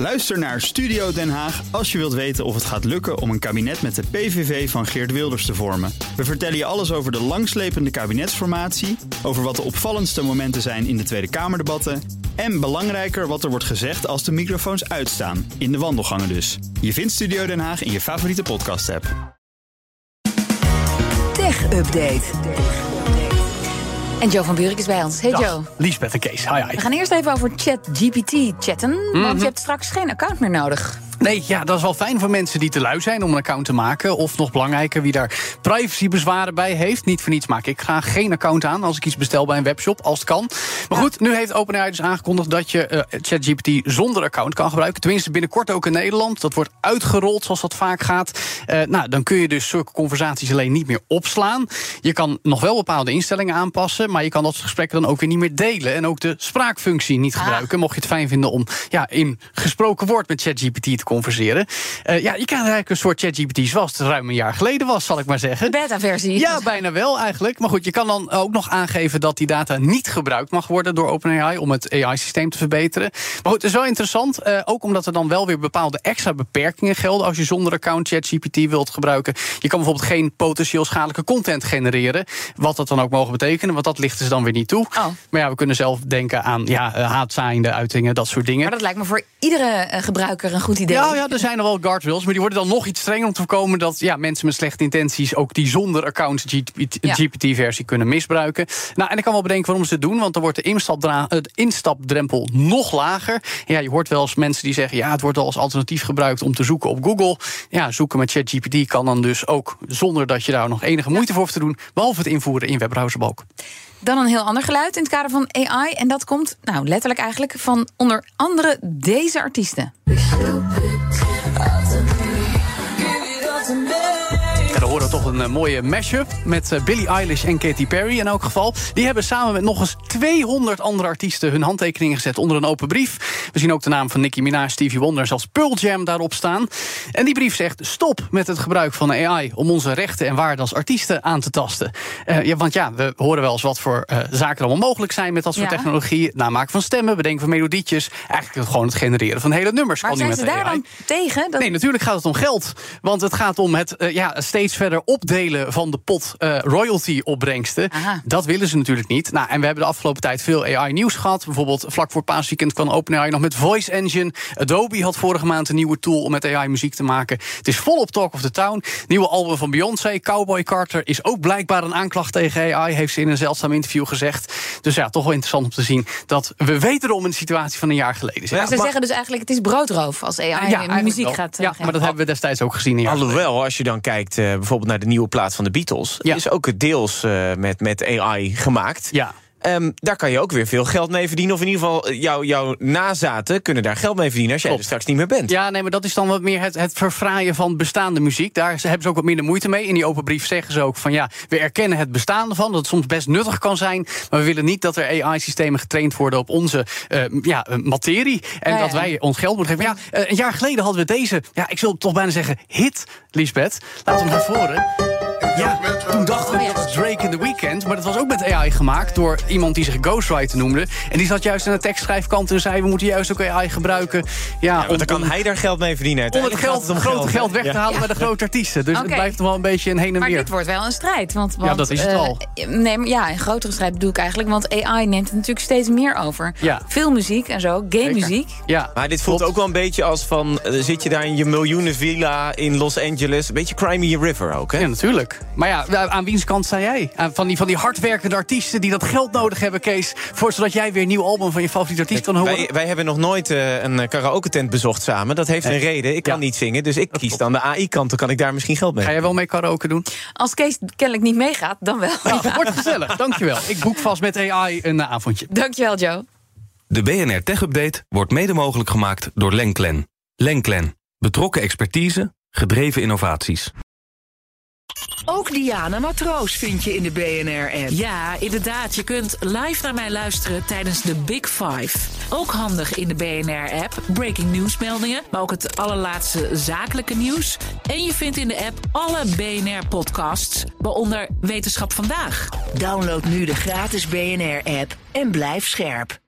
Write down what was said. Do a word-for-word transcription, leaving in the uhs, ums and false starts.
Luister naar Studio Den Haag als je wilt weten of het gaat lukken om een kabinet met de P V V van Geert Wilders te vormen. We vertellen je alles over de langslepende kabinetsformatie, over wat de opvallendste momenten zijn in de Tweede Kamerdebatten en belangrijker wat er wordt gezegd als de microfoons uitstaan, in de wandelgangen dus. Je vindt Studio Den Haag in je favoriete podcast-app. Tech Update. En Joe van Buurik is bij ons. Hey Dag, Joe. Liesbeth en Kees. Hi, hi. We gaan eerst even over ChatGPT chatten, Mm-hmm. want je hebt straks geen account meer nodig. Nee, ja, dat is wel fijn voor mensen die te lui zijn om een account te maken. Of nog belangrijker, wie daar privacybezwaren bij heeft. Niet voor niets maak ik graag geen account aan als ik iets bestel bij een webshop, als het kan. Maar goed, nu heeft OpenAI dus aangekondigd dat je uh, ChatGPT zonder account kan gebruiken. Tenminste, binnenkort ook in Nederland. Dat wordt uitgerold zoals dat vaak gaat. Uh, nou, dan kun je dus zulke conversaties alleen niet meer opslaan. Je kan nog wel bepaalde instellingen aanpassen, maar je kan dat soort gesprekken dan ook weer niet meer delen. En ook de spraakfunctie niet Ah. gebruiken. Mocht je het fijn vinden om ja, in gesproken woord met ChatGPT te converseren. Uh, ja, je krijgt eigenlijk een soort ChatGPT zoals het ruim een jaar geleden was, zal ik maar zeggen. De beta-versie. Ja, bijna wel eigenlijk. Maar goed, je kan dan ook nog aangeven dat die data niet gebruikt mag worden door OpenAI om het A I-systeem te verbeteren. Maar goed, het is wel interessant. Uh, ook omdat er dan wel weer bepaalde extra beperkingen gelden als je zonder account ChatGPT wilt gebruiken. Je kan bijvoorbeeld geen potentieel schadelijke content genereren. Wat dat dan ook mogen betekenen, want dat lichten ze dan weer niet toe. Oh. Maar ja, we kunnen zelf denken aan ja, uh, haatzaaiende uitingen, dat soort dingen. Maar dat lijkt me voor iedere uh, gebruiker een goed idee. Ja, ja, er zijn er wel guardrails, maar die worden dan nog iets strenger om te voorkomen dat ja, mensen met slechte intenties ook die zonder account Ja. G P T-versie kunnen misbruiken. Nou, en ik kan wel bedenken waarom ze het doen, want dan wordt de instapdra- uh, instapdrempel nog lager. Ja, je hoort wel eens mensen die zeggen, ja, het wordt al als alternatief gebruikt om te zoeken op Google. Ja, zoeken met ChatGPT kan dan dus ook zonder dat je daar nog enige moeite voor hoeft te doen, behalve het invoeren in webbrowserbalk. Dan een heel ander geluid in het kader van A I. En dat komt, nou, letterlijk eigenlijk van onder andere deze artiesten. Ja, dan horen we toch een uh, mooie mashup met uh, Billie Eilish en Katy Perry in elk geval. Die hebben samen met nog eens tweehonderd andere artiesten hun handtekeningen gezet onder een open brief. We zien ook de naam van Nicki Minaj, Stevie Wonder en zelfs Pearl Jam daarop staan. En die brief zegt stop met het gebruik van A I om onze rechten en waarden als artiesten aan te tasten. Uh, ja, want ja, we horen wel eens wat voor uh, zaken er allemaal mogelijk zijn met dat soort Ja. technologie. Het namaken van stemmen, bedenken van melodietjes. Eigenlijk gewoon het genereren van hele nummers. Maar kan nu zijn met ze daar A I. dan tegen? Dat... Nee, natuurlijk gaat het om geld. Want het gaat om het uh, ja, steeds verder opdelen van de pot uh, royalty-opbrengsten. Aha. Dat willen ze natuurlijk niet. Nou, en we hebben de afgelopen tijd veel A I-nieuws gehad. Bijvoorbeeld vlak voor paasweekend kwam OpenAI nog met Voice Engine. Adobe had vorige maand een nieuwe tool om met A I muziek te maken. Het is volop talk of the town. Nieuwe album van Beyoncé, Cowboy Carter, is ook blijkbaar een aanklacht tegen A I, heeft ze in een zeldzaam interview gezegd. Dus ja, toch wel interessant om te zien dat we wederom een situatie van een jaar geleden zijn. Maar ze zeggen dus eigenlijk, het is broodroof als A I Ja, muziek eigenlijk gaat wel. uh, Ja, maar dat hebben we destijds ook gezien. Een jaar geleden. Alhoewel, als je dan kijkt uh, bijvoorbeeld naar de nieuwe plaat van de Beatles, Ja. is ook deels uh, met, met A I gemaakt. Ja. Um, daar kan je ook weer veel geld mee verdienen. Of in ieder geval, uh, jou, jouw nazaten kunnen daar geld mee verdienen als jij Klopt. er straks niet meer bent. Ja, nee, maar dat is dan wat meer het, het verfraaien van bestaande muziek. Daar hebben ze ook wat minder moeite mee. In die open brief zeggen ze ook van ja, we erkennen het bestaan ervan, dat het soms best nuttig kan zijn, maar we willen niet dat er A I-systemen getraind worden op onze uh, ja, materie. En Ja, ja. dat wij ons geld moeten geven. Ja, uh, een jaar geleden hadden we deze, ja, ik wil toch bijna zeggen, hit, Liesbeth. Laten we hem even horen. Ja, toen dachten we Oh ja. dat was Drake in The Weeknd, maar dat was ook met A I gemaakt door iemand die zich Ghostwriter noemde. En die zat juist aan de tekstschrijfkant en zei, we moeten juist ook A I gebruiken. Ja, Ja, want dan kan om, hij daar geld mee verdienen. om het Uiteindelijk geld, gaat om grote geld weg te Ja. halen bij de grote artiesten. Dus Oké. het blijft nog wel een beetje een heen en Maar weer. dit wordt wel een strijd. Want, want, Ja, dat is het eh, al. Nee, maar ja, een grotere strijd bedoel ik eigenlijk. Want A I neemt het natuurlijk steeds meer over. Ja. Veel muziek en zo, game muziek. Ja, Maar dit voelt klopt. ook wel een beetje als van, uh, zit je daar in je miljoenen villa in Los Angeles? Een beetje Cry Me a River ook, hè? Ja, natuurlijk. Maar ja, aan wiens kant sta jij? Aan van die, van die hardwerkende artiesten die dat geld nodig hebben, Kees, voor, zodat jij weer een nieuw album van je favoriete artiest kan horen? Wij, wij hebben nog nooit uh, een karaoke-tent bezocht samen. Dat heeft Nee. een reden. Ik kan Ja. niet zingen, dus ik kies klopt. dan de A I-kant. Dan kan ik daar misschien geld mee. Ga jij wel mee karaoke doen? Als Kees kennelijk niet meegaat, dan wel. Nou, wordt gezellig, dankjewel. Ik boek vast met A I een uh, avondje. Dankjewel, Joe. De B N R Tech Update wordt mede mogelijk gemaakt door Lenklen. Lenklen. Betrokken expertise, gedreven innovaties. Ook Diana Matroos vind je in de B N R-app. Ja, inderdaad. Je kunt live naar mij luisteren tijdens de Big Five. Ook handig in de B N R-app. Breaking nieuwsmeldingen, maar ook het allerlaatste zakelijke nieuws. En je vindt in de app alle B N R-podcasts, waaronder Wetenschap Vandaag. Download nu de gratis B N R-app en blijf scherp.